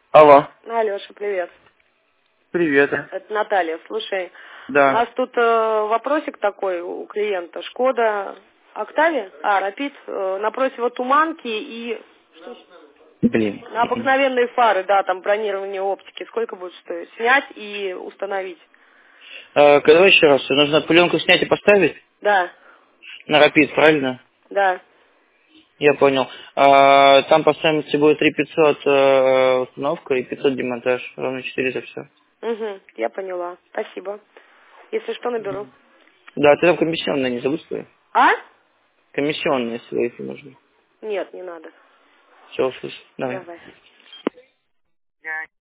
Алло. Алеша, привет. Привет. Это Наталья. Слушай, у Да. нас тут вопросик такой у клиента. Шкода Октавия, Рапид, напротив вот Туманки и Блин. на обыкновенные фары, да, там бронирование оптики. Сколько будет стоить? Снять и установить? Давай еще раз. Нужно пленку снять и поставить Да, на рапид, правильно? да. Я понял. Там по стоимости будет 3500 установка и 500 демонтаж. Ровно 400 все. Угу, я поняла. Спасибо. Если что, наберу. Да, ты там комиссионные не забудь свои. А? Комиссионные свои, если нужно. Нет, не надо. Все, услышь. Давай. Давай.